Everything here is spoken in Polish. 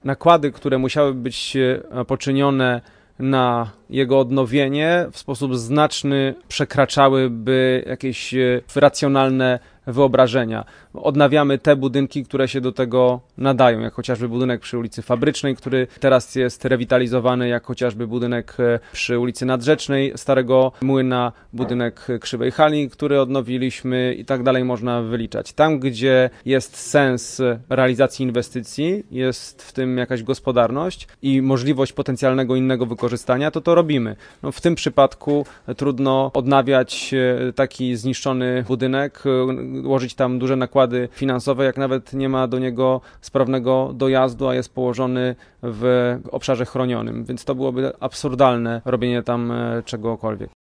Nakłady, które musiały być poczynione na jego odnowienie, w sposób znaczny przekraczałyby jakieś racjonalne wyobrażenia. Odnawiamy te budynki, które się do tego nadają, jak chociażby budynek przy ulicy Fabrycznej, który teraz jest rewitalizowany, jak chociażby budynek przy ulicy Nadrzecznej, Starego Młyna, budynek Krzywej Hali, który odnowiliśmy i tak dalej można wyliczać. Tam, gdzie jest sens realizacji inwestycji, jest w tym jakaś gospodarność i możliwość potencjalnego innego wykorzystania, to robimy. No, w tym przypadku trudno odnawiać taki zniszczony budynek, łożyć tam duże nakłady finansowe, jak nawet nie ma do niego sprawnego dojazdu, a jest położony w obszarze chronionym, więc to byłoby absurdalne robienie tam czegokolwiek.